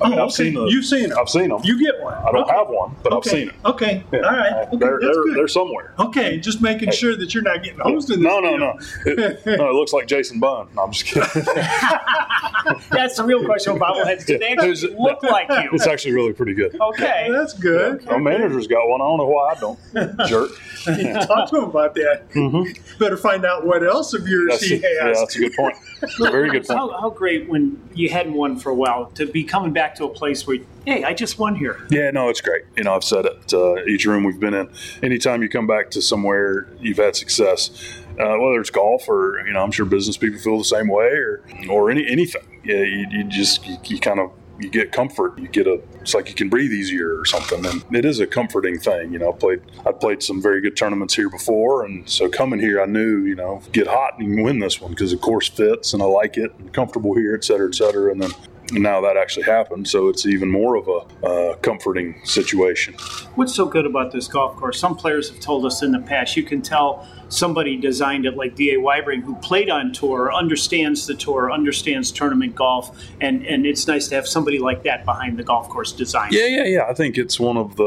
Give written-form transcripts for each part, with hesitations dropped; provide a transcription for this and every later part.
Oh, I've okay. seen them. You've seen them. I've seen them. You get one. I don't have one, but I've seen them. Okay. Yeah. All right. Okay. That's good. They're somewhere. Okay. Just making sure that you're not getting hosed in this. No. deal. It looks like Jason Bunn. No, I'm just kidding. That's the real question with bobbleheads. Do they actually look like you? It's actually really pretty good. Okay. That's good. Our manager's got one. I don't know why I don't. Jerk. Talk to him about that. Mm-hmm. Better find out what else of yours he has. Yeah, that's a good point. Very good point. How great when you hadn't won for a while to be coming back to a place where, hey, I just won here. Yeah, no, it's great. I've said it. Each room we've been in, anytime you come back to somewhere you've had success, whether it's golf or I'm sure business people feel the same way or anything. Yeah, you kind of get comfort. It's like you can breathe easier or something, and it is a comforting thing. I played some very good tournaments here before, and so coming here, I knew get hot and you can win this one because the course fits and I like it and comfortable here, et cetera, and then. Now that actually happened, so it's even more of a comforting situation. What's so good about this golf course? Some players have told us in the past, you can tell somebody designed it like D.A. Weibring, who played on tour, understands the tour, understands tournament golf, and it's nice to have somebody like that behind the golf course design. Yeah. I think it's one of,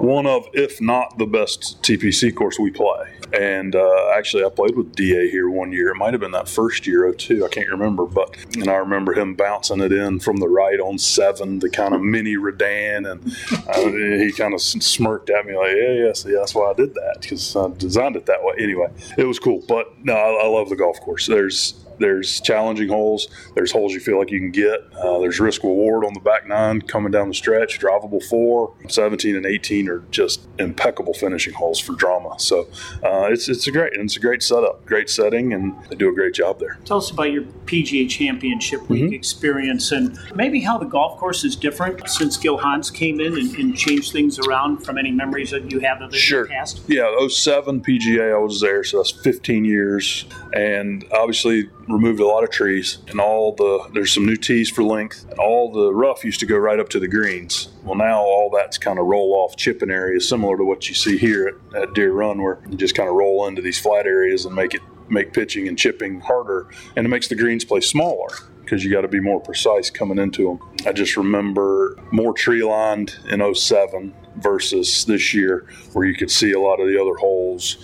if not the best TPC course we play. And actually, I played with D.A. here one year. It might have been that first year, 2002. I can't remember. And I remember him bouncing it in from the right on 7, the kind of mini Redan. And he kind of smirked at me like, yeah, see, that's why I did that, because I designed it that way. Anyway, it was cool. But no, I love the golf course. There's challenging holes. There's holes you feel like you can get. There's risk reward on the back 9 coming down the stretch. Drivable 4, 17 and 18 are just impeccable finishing holes for drama. So it's a great setup, great setting, and they do a great job there. Tell us about your PGA Championship Week experience and maybe how the golf course is different since Gil Hanse came in and changed things around from any memories that you have of it in the past. Yeah, 07 PGA I was there, so that's 15 years, and obviously removed a lot of trees and there's some new tees for length, and all the rough used to go right up to the greens. Well, now all that's kind of roll off chipping areas, similar to what you see here at Deer Run, where you just kind of roll into these flat areas and make pitching and chipping harder, and it makes the greens play smaller because you got to be more precise coming into them. I just remember more tree lined in 07 versus this year, where you could see a lot of the other holes.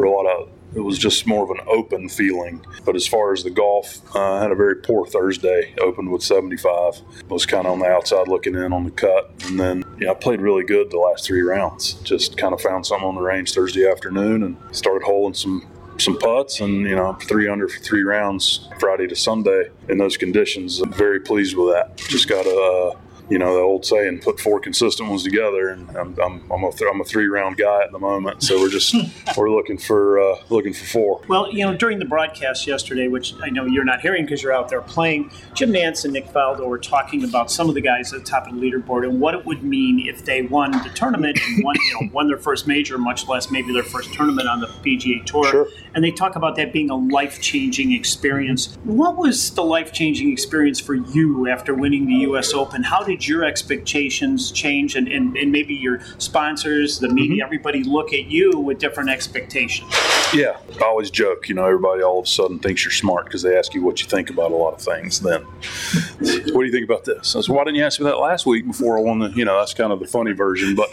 It was just more of an open feeling. But as far as the golf, I had a very poor Thursday. Opened with 75. Was kind of on the outside looking in on the cut. And then, I played really good the last 3 rounds. Just kind of found something on the range Thursday afternoon and started holing some putts, and 3 under for 3 rounds Friday to Sunday in those conditions. I'm very pleased with that. Just got to the old saying, put 4 consistent ones together, and I'm a 3-round guy at the moment, so we're looking for 4. Well, during the broadcast yesterday, which I know you're not hearing because you're out there playing, Jim Nantz and Nick Faldo were talking about some of the guys at the top of the leaderboard and what it would mean if they won the tournament and won their first major, much less maybe their first tournament on the PGA Tour. Sure. And they talk about that being a life-changing experience. What was the life-changing experience for you after winning the U.S. Open? How did your expectations change, and maybe your sponsors, the media, everybody look at you with different expectations? Yeah, I always joke, everybody all of a sudden thinks you're smart because they ask you what you think about a lot of things. Then, what do you think about this? I said, why didn't you ask me that last week before I won the, that's kind of the funny version. But,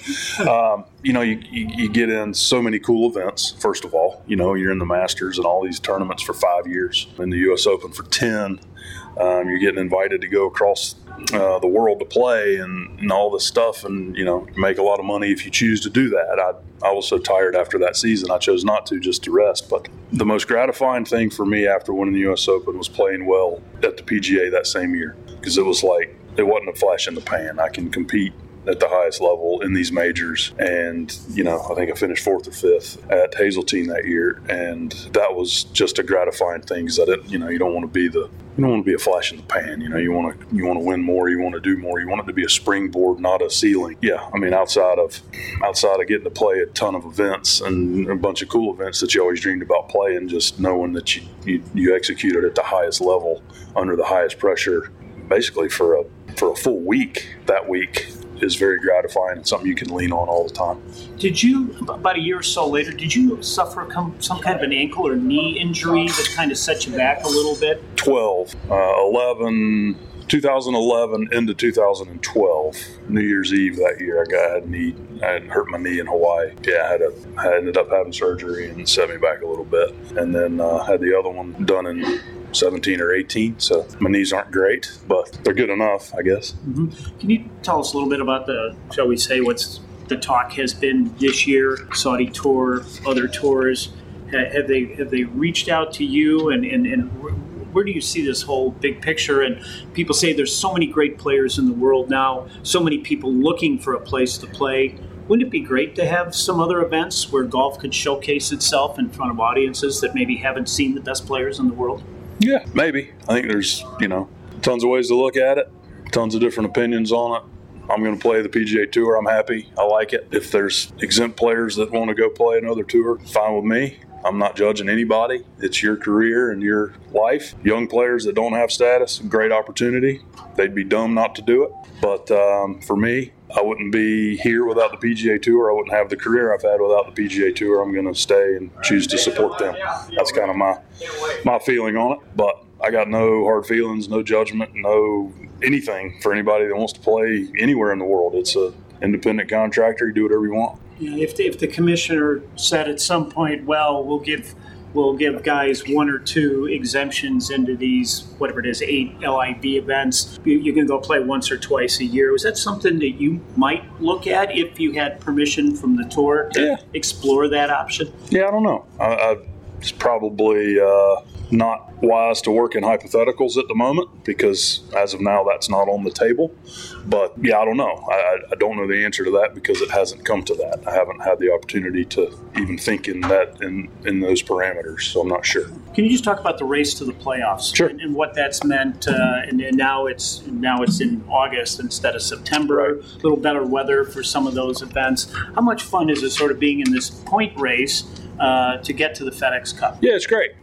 you get in so many cool events, first of all. You're in the Masters and all these tournaments for 5 years, in the U.S. Open for 10. You're getting invited to go across the world to play and all this stuff, and make a lot of money if you choose to do that. I was so tired after that season, I chose not to, just to rest. But the most gratifying thing for me after winning the U.S. Open was playing well at the PGA that same year, because it was like, it wasn't a flash in the pan. I can compete at the highest level in these majors, and I think I finished 4th or 5th at Hazeltine that year, and that was just a gratifying thing, because you don't want to be a flash in the pan. You want to win more, you want to do more, you want it to be a springboard, not a ceiling. Yeah, I mean, outside of getting to play a ton of events and a bunch of cool events that you always dreamed about playing, just knowing that you executed at the highest level under the highest pressure, basically for a full week that week, is very gratifying and something you can lean on all the time. Did you, about a year or so later, did you suffer some kind of an ankle or knee injury that kind of set you back a little bit? 11, 2011 into 2012, New Year's Eve that year, I had hurt my knee in Hawaii. Yeah, I ended up having surgery and it set me back a little bit. And then had the other one done in 17 or 18. So my knees aren't great, but they're good enough, I guess. Mm-hmm. Can you tell us a little bit about shall we say, what's the talk has been this year, Saudi Tour, other tours? Have they reached out to you, and where do you see this whole big picture? And people say there's so many great players in the world now, so many people looking for a place to play. Wouldn't it be great to have some other events where golf could showcase itself in front of audiences that maybe haven't seen the best players in the world? Yeah, maybe. I think there's, tons of ways to look at it, tons of different opinions on it. I'm going to play the PGA Tour. I'm happy. I like it. If there's exempt players that want to go play another tour, fine with me. I'm not judging anybody. It's your career and your life. Young players that don't have status, great opportunity. They'd be dumb not to do it. But for me, I wouldn't be here without the PGA Tour. I wouldn't have the career I've had without the PGA Tour. I'm going to stay and choose to support them. That's kind of my feeling on it. But I got no hard feelings, no judgment, no anything for anybody that wants to play anywhere in the world. It's an independent contractor. You do whatever you want. Yeah, if the commissioner said at some point, well, we'll give guys one or two exemptions into these, whatever it is, 8 LIV events, you can go play once or twice a year. Was that something that you might look at if you had permission from the tour to explore that option? Yeah, I don't know. It's probably not wise to work in hypotheticals at the moment because as of now that's not on the table. But yeah, I don't know. I don't know the answer to that because it hasn't come to that. I haven't had the opportunity to even think in those parameters, so I'm not sure. Can you just talk about the race to the playoffs? Sure. And what that's meant? And now it's in August instead of September. Right. A little better weather for some of those events. How much fun is it sort of being in this point race to get to the FedEx Cup? Yeah, it's great.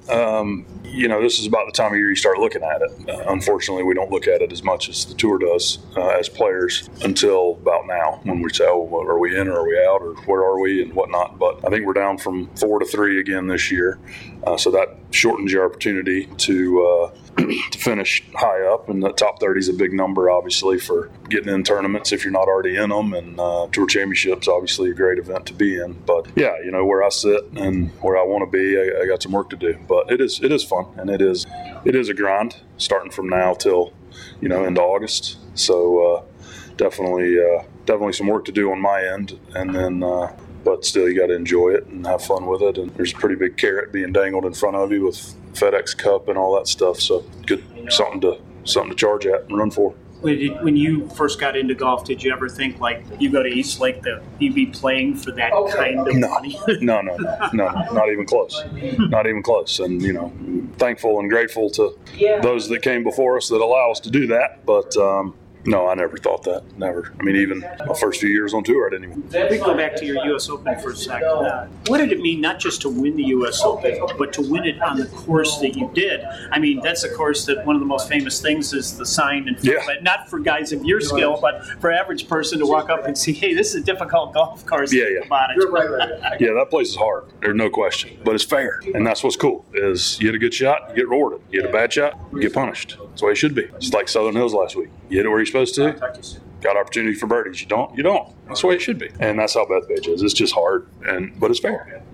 This is about the time of year you start looking at it. Unfortunately, we don't look at it as much as the tour does as players until about now when we say, are we in or are we out or where are we and whatnot. But I think we're down from 4 to 3 again this year. So that shortens your opportunity to finish high up. And the top 30 is a big number, obviously, for getting in tournaments if you're not already in them. And Tour Championships, obviously, a great event to be in. But yeah, where I sit and where I want to be, I got some work to do. But it is fun, and it is a grind starting from now till into August. So definitely some work to do on my end, and then but still you got to enjoy it and have fun with it. And there's a pretty big carrot being dangled in front of you with FedEx Cup and all that stuff. So good, something to charge at and run for. When you first got into golf, did you ever think like you go to East Lake that you'd be playing for that kind of money? No, not even close. Not even close. And thankful and grateful to those that came before us that allow us to do that. But no, I never thought that. Never. I mean, even my first few years on tour, I didn't even. Let me go back to your U.S. Open for a second. What did it mean not just to win the U.S. Open, but to win it on the course that you did? I mean, that's a course that one of the most famous things is the sign and but not for guys of your skill, but for average person to walk up and see, hey, this is a difficult golf course. Yeah. Right. Yeah, that place is hard. There's no question, but it's fair, and that's what's cool. Is you hit a good shot, you get rewarded. You hit a bad shot, you get punished. That's the way it should be. It's like Southern Hills last week. You hit it where you're supposed to. Got opportunity for birdies. You don't. That's the way it should be. And that's how Bethpage is. It's just hard, but it's fair,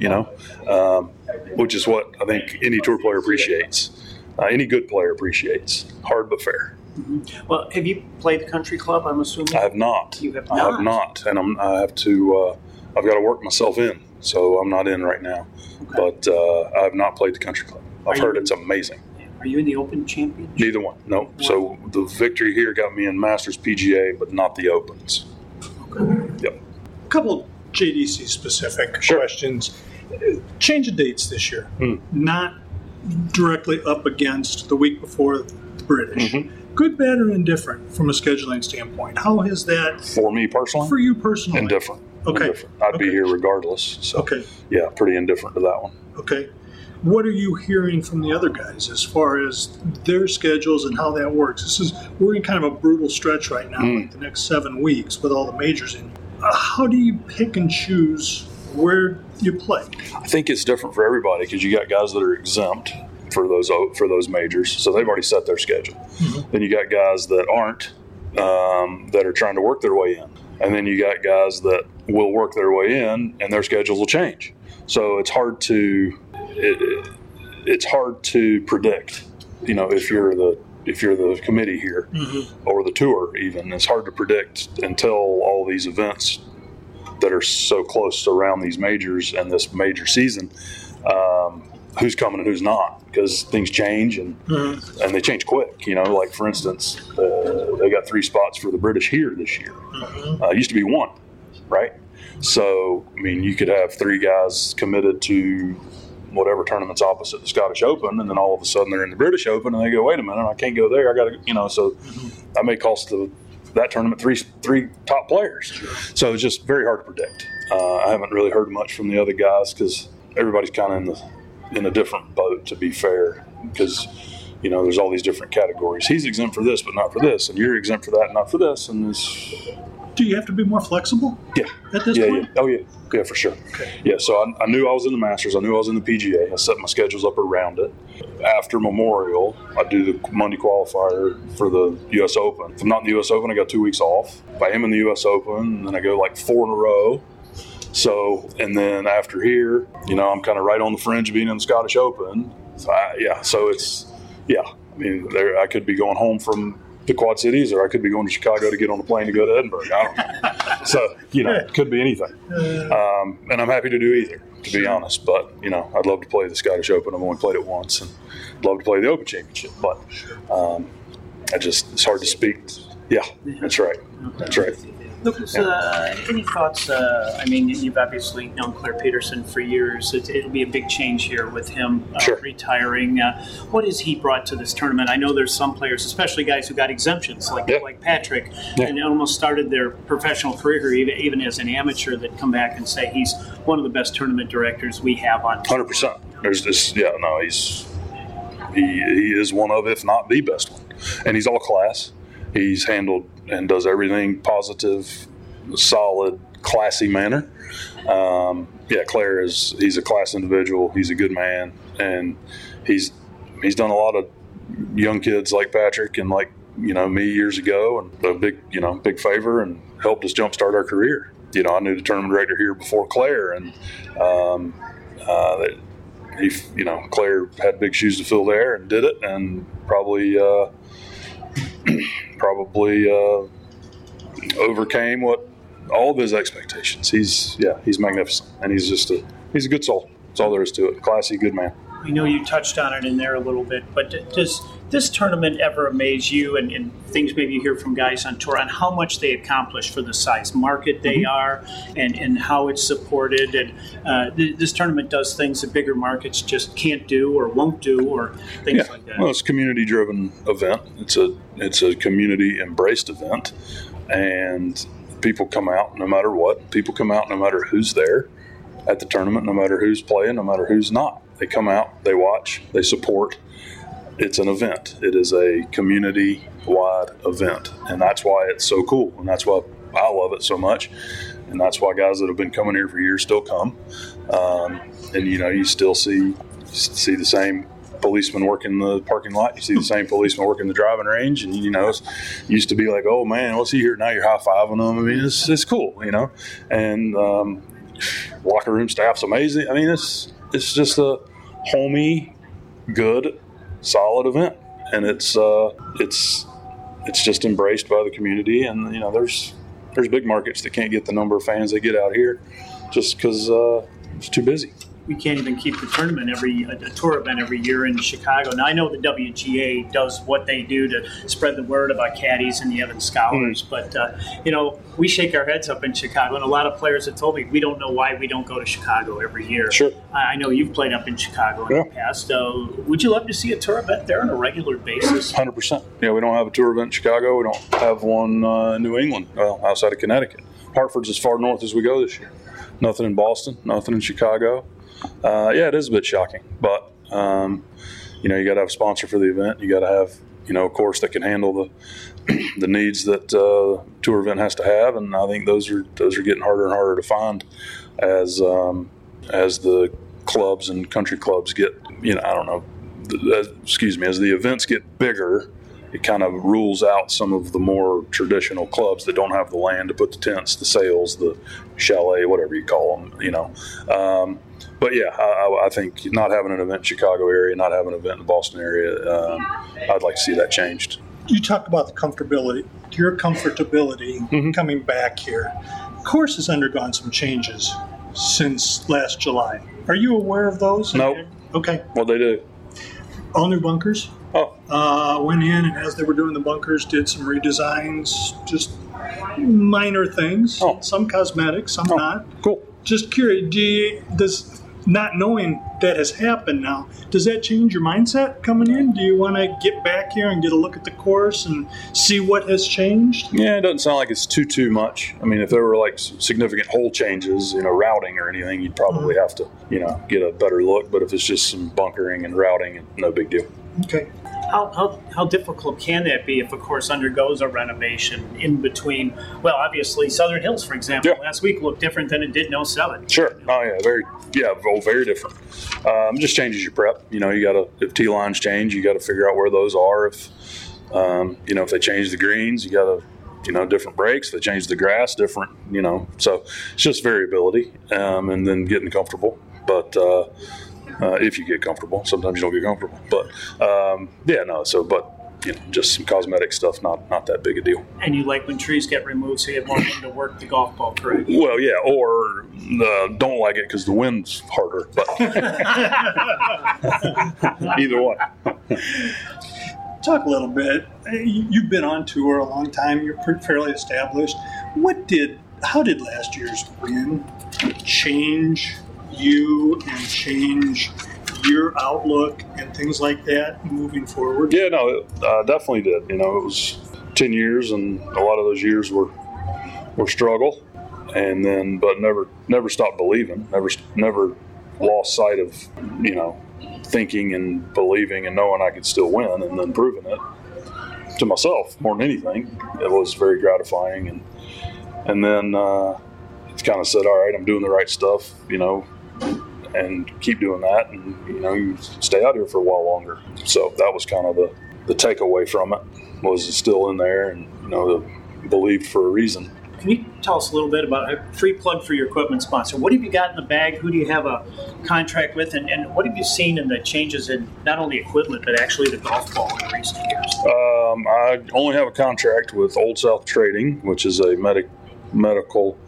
which is what I think any tour player appreciates. Any good player appreciates. Hard but fair. Mm-hmm. Well, have you played the country club, I'm assuming? I have not. You have not? I have not. And I have to, I've got to work myself in. So I'm not in right now. Okay. But I have not played the country club. I've heard it's amazing. Are you in the Open Championship? Neither one. No. Wow. So the victory here got me in Masters PGA, but not the Opens. Okay. Yep. A couple of JDC specific questions. Change of dates this year. Not directly up against the week before the British. Mm-hmm. Good, bad, or indifferent from a scheduling standpoint? How has that... For me personally? For you personally? Indifferent. Okay. Indifferent. I'd be here regardless. So, okay. Yeah, pretty indifferent to that one. Okay. What are you hearing from the other guys as far as their schedules and how that works? We're in kind of a brutal stretch right now, like the next 7 weeks with all the majors in. How do you pick and choose where you play? I think it's different for everybody because you got guys that are exempt for those majors, so they've already set their schedule. Then you got guys that aren't, that are trying to work their way in, and then you got guys that will work their way in, and their schedules will change. So it's hard to predict. If you're the committee here, or the tour, even, it's hard to predict until all these events that are so close around these majors and this major season, who's coming and who's not, because things change and they change quick. Like for instance, they got 3 spots for the British here this year. It used to be 1, right? So you could have 3 guys committed to whatever tournament's opposite the Scottish Open, and then all of a sudden they're in the British Open, and they go, wait a minute, I can't go there. I got to, so that may cost that tournament three top players. So it's just very hard to predict. I haven't really heard much from the other guys because everybody's kind of in a different boat, to be fair, because there's all these different categories. He's exempt for this, but not for this, and you're exempt for that, and not for this, and this. Do you have to be more flexible? Yeah. At this point? Yeah. Oh yeah, for sure. Okay. Yeah. So I knew I was in the Masters. I knew I was in the PGA. I set my schedules up around it. After Memorial, I do the Monday qualifier for the U.S. Open. If I'm not in the U.S. Open, I got 2 weeks off. If I am in the U.S. Open, then I go like 4 in a row. So, and then after here, I'm kind of right on the fringe of being in the Scottish Open. So I could be going home from the Quad Cities, or I could be going to Chicago to get on the plane to go to Edinburgh. I don't know. So, it could be anything. And I'm happy to do either, to be honest. But, I'd love to play the Scottish Open. I've only played it once, and I'd love to play the Open Championship. But it's hard to speak. Yeah, that's right. That's right. Lucas, any thoughts? You've obviously known Claire Peterson for years. It'll be a big change here with him retiring. What has he brought to this tournament? I know there's some players, especially guys who got exemptions, like Patrick, and almost started their professional career even as an amateur, that come back and say he's one of the best tournament directors we have on. 100%. There's this. Yeah, no, he is one of, if not the best one, and he's all class. He's handled and does everything positive, solid, classy manner. Claire he's a class individual. He's a good man, and he's done a lot of young kids like Patrick and like me years ago, and a big favor, and helped us jumpstart our career. I knew the tournament director here before Claire, and Claire had big shoes to fill there and did it, and probably overcame all of his expectations. He's magnificent, and he's a good soul. That's all there is to it. Classy, good man. I know you touched on it in there a little bit, but does this tournament ever amaze you, and things maybe you hear from guys on tour, on how much they accomplish for the size market they are, and how it's supported? And this tournament does things that bigger markets just can't do or won't do, or things like that. Well, it's a community-driven event. It's a community-embraced event, and people come out no matter what. People come out no matter who's there at the tournament, no matter who's playing, no matter who's not. They come out, they watch, they support. It's an event. It is a community-wide event, and that's why it's so cool, and that's why I love it so much, and that's why guys that have been coming here for years still come. And you still see the same policeman working the parking lot. You see the same policeman working the driving range, and it used to be like, oh man, what's he here? Now you're high-fiving them. I mean, it's cool, and locker room staff's amazing. I mean, it's just a homey, good, solid event, and it's just embraced by the community. And there's big markets that can't get the number of fans they get out here just because it's too busy. We can't even keep the tournament a tour event every year in Chicago. Now, I know the WGA does what they do to spread the word about caddies and the Evans Scholars, but, we shake our heads up in Chicago, and a lot of players have told me we don't know why we don't go to Chicago every year. Sure. I know you've played up in Chicago in the past. Would you love to see a tour event there on a regular basis? 100%. Yeah, we don't have a tour event in Chicago. We don't have one in New England, outside of Connecticut. Hartford's as far north as we go this year. Nothing in Boston, nothing in Chicago. It is a bit shocking, but you got to have a sponsor for the event. You got to have a course that can handle the needs that tour event has to have, and I think those are getting harder and harder to find as the clubs and country clubs get as the events get bigger, it kind of rules out some of the more traditional clubs that don't have the land to put the tents, the sails, the chalet, whatever you call them, But yeah, I think not having an event in Chicago area, not having an event in the Boston area, I'd like to see that changed. You talk about the comfortability coming back here. The course has undergone some changes since last July. Are you aware of those? Nope. Okay. What they do? All new bunkers. Oh. Went in, and as they were doing the bunkers, did some redesigns, just minor things. Oh. Some cosmetic, some not. Cool. Just curious, does not knowing that has happened now, does that change your mindset coming in? Do you want to get back here and get a look at the course and see what has changed? Yeah, it doesn't sound like it's too much. I mean, if there were like significant hole changes, routing or anything, you'd probably have to, get a better look. But if it's just some bunkering and routing, no big deal. Okay. How difficult can that be if a course undergoes a renovation in between? Well, obviously, Southern Hills, for example, last week looked different than it did in 07. Sure. Oh, yeah. Very different. Just changes your prep. You got to, if tee lines change, you got to figure out where those are. If they change the greens, you got to, different breaks. If they change the grass, different, so it's just variability and then getting comfortable. But, if you get comfortable, sometimes you don't get comfortable, but just some cosmetic stuff, not that big a deal. And you like when trees get removed so you have more room to work the golf ball, correct? Well, yeah, or don't like it because the wind's harder, but either one. Talk a little bit. You've been on tour a long time. You're fairly established. How did last year's win change you and change your outlook and things like that moving forward? Yeah, no, it definitely did. It was 10 years, and a lot of those years were struggle, and then but never stopped believing. Never lost sight of thinking and believing and knowing I could still win, and then proving it to myself more than anything. It was very gratifying, and then it's kind of said, all right, I'm doing the right stuff, and keep doing that, and you stay out here for a while longer. So that was kind of the takeaway from it, was it's still in there, and believed for a reason. Can you tell us a little bit about a free plug for your equipment sponsor? What have you got in the bag? Who do you have a contract with? And what have you seen in the changes in not only equipment, but actually the golf ball in recent years? I only have a contract with Old South Trading, which is a medical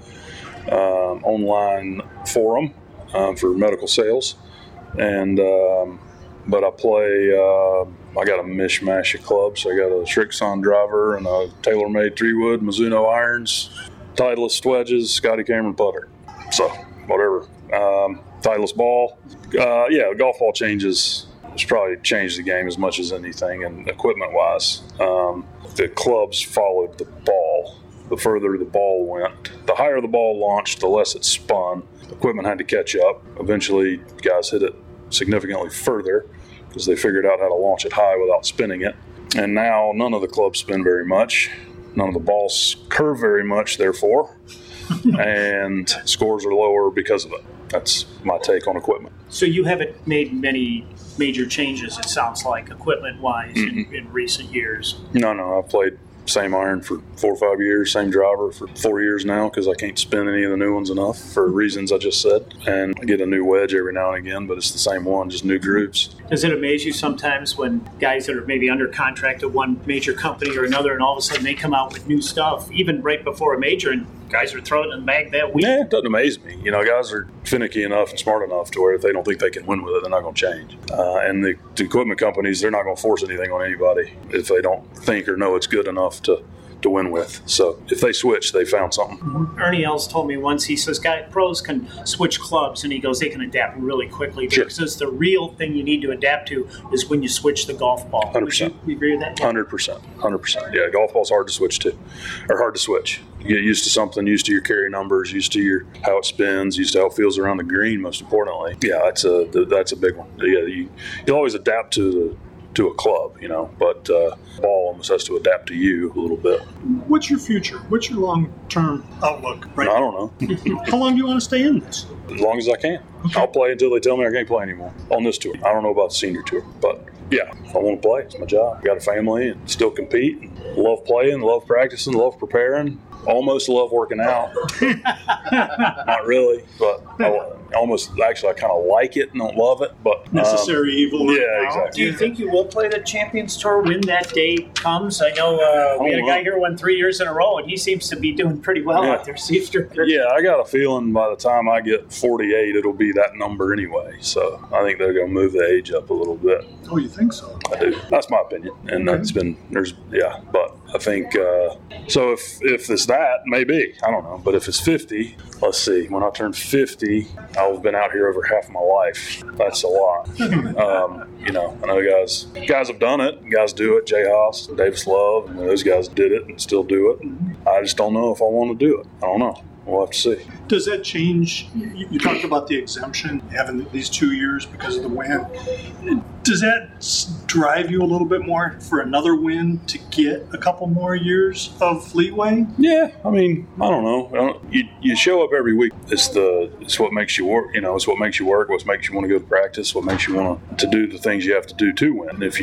online forum for medical sales. And but I play, I got a mishmash of clubs. I got a Srixon driver and a TaylorMade 3-wood, Mizuno irons, Titleist wedges, Scotty Cameron putter. So whatever. Titleist ball. Golf ball changes. It's probably changed the game as much as anything. And equipment-wise, the clubs followed the ball. The further the ball went, the higher the ball launched, the less it spun. Equipment had to catch up. Eventually, guys hit it significantly further because they figured out how to launch it high without spinning it. And now none of the clubs spin very much. None of the balls curve very much, therefore. And scores are lower because of it. That's my take on equipment. So you haven't made many major changes, it sounds like, equipment-wise in recent years. No. I've played same iron for 4 or 5 years, same driver for 4 years now because I can't spin any of the new ones enough for reasons I just said. And I get a new wedge every now and again, but it's the same one, just new grooves. Does it amaze you sometimes when guys that are maybe under contract at one major company or another, and all of a sudden they come out with new stuff, even right before a major, and guys are throwing it in the bag that week? Yeah, it doesn't amaze me. Guys are finicky enough and smart enough to where if they don't think they can win with it, they're not going to change. And the equipment companies, they're not going to force anything on anybody if they don't think or know it's good enough to win with. So if they switch, they found something. Ernie Els told me once, he says, pros can switch clubs, and he goes, they can adapt really quickly. Sure. Because the real thing you need to adapt to is when you switch the golf ball. 100%. Would you agree with that? 100%. Yeah, golf ball's hard to switch to, or hard to switch. You get used to something, used to your carry numbers, used to how it spins, used to how it feels around the green, most importantly. Yeah, that's a big one. Yeah, you'll always adapt to a club, but ball almost has to adapt to you a little bit. What's your future? What's your long-term outlook? Right? I don't know. How long do you want to stay in this? As long as I can. Okay. I'll play until they tell me I can't play anymore on this tour. I don't know about the senior tour, but Yeah, I want to play. It's my job. Got a family and still compete. And love playing, love practicing, love preparing. Almost love working out. Not really, but I kind of like it and don't love it. But necessary evil. Right yeah, now. exactly. Do you think you will play the Champions Tour when that day comes? I know we had a guy here who won 3 years in a row, and he seems to be doing pretty well out there. Yeah, I got a feeling by the time I get 48, it'll be that number anyway. So I think they're going to move the age up a little bit. Oh, you think so? I do. That's my opinion, and that's been but I think so. If it's that, maybe I don't know, but if it's 50, let's see. When I turn 50, I've been out here over half my life. That's a lot. I know guys have done it. Guys do it. Jay Haas, Davis Love, and those guys did it and still do it. And I just don't know if I want to do it. I don't know. We'll have to see. Does that change? You talked about the exemption, having these 2 years because of the win. Does that drive you a little bit more for another win to get a couple more years of leeway? Yeah, I mean, I don't know. You show up every week. It's what makes you work. It's what makes you work. What makes you want to go to practice. What makes you want to do the things you have to do to win. And if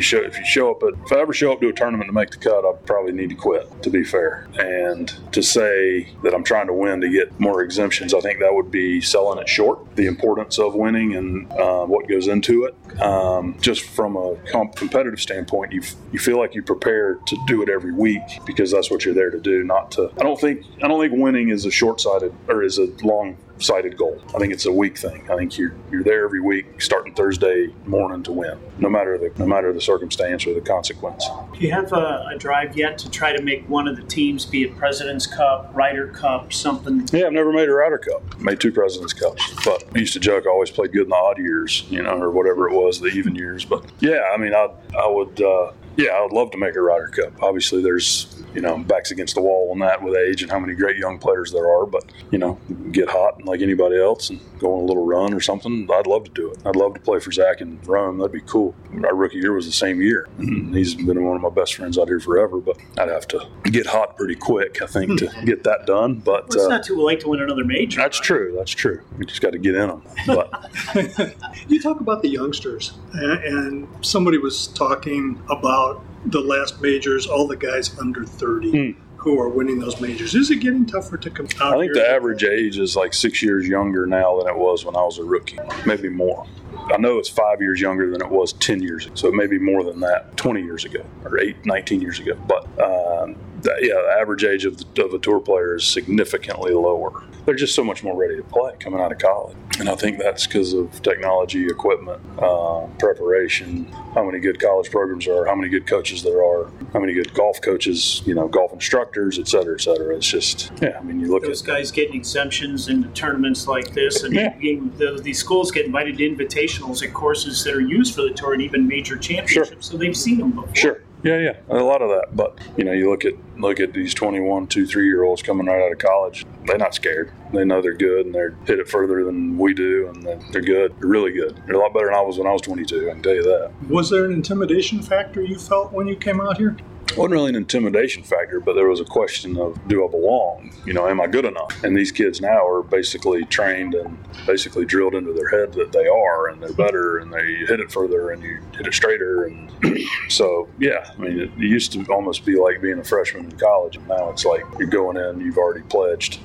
I ever show up to a tournament to make the cut, I probably need to quit. To be fair, and to say that I'm trying to win to get more exemptions, I think that would be selling it short. The importance of winning and what goes into it. Just from a competitive standpoint, you feel like you prepare to do it every week because that's what you're there to do. I don't think winning is a short-sighted or is a long-sighted goal. I think it's a week thing. I think you're there every week, starting Thursday morning to win, no matter the circumstance or the consequence. Do you have a drive yet to try to make one of the teams, be it President's Cup, Ryder Cup, something? Yeah, I've never made a Ryder Cup. Made 2 President's Cups, but I used to joke I always played good in the odd years, or whatever it was, the even years. But yeah, I mean, I would love to make a Ryder Cup. Obviously, there's backs against the wall on that with age and how many great young players there are. But get hot like anybody else and go on a little run or something. I'd love to do it. I'd love to play for Zach in Rome. That'd be cool. Our rookie year was the same year. He's been one of my best friends out here forever. But I'd have to get hot pretty quick, I think, to get that done. But it's not too late to win another major. That's true. That's true. We just got to get in them. But you talk about the youngsters, and somebody was talking about the last majors, all the guys under 30 who are winning those majors. Is it getting tougher to come out? I think the average age is like 6 years younger now than it was when I was a rookie, maybe more. I know it's 5 years younger than it was 10 years ago, so it may be more than that 20 years ago or 19 years ago. But the average age of a tour player is significantly lower. They're just so much more ready to play coming out of college. And I think that's because of technology, equipment, preparation, how many good college programs there are, how many good coaches there are, how many good golf coaches, golf instructors, et cetera, et cetera. It's just, you look at those guys getting exemptions into tournaments like this, and these schools get invited to invitationals at courses that are used for the tour and even major championships. Sure. So they've seen them before. Sure. Yeah, a lot of that. But you look at these 21, 2, 3-year-olds coming right out of college. They're not scared. They know they're good, and they're hit it further than we do, and they're good. They're really good. They're a lot better than I was when I was 22. I can tell you that. Was there an intimidation factor you felt when you came out here? It wasn't really an intimidation factor, but there was a question of, do I belong? Am I good enough? And these kids now are basically trained and basically drilled into their head that they are, and they're better, and they hit it further, and you hit it straighter. And so, it used to almost be like being a freshman in college, and now it's like you're going in, you've already pledged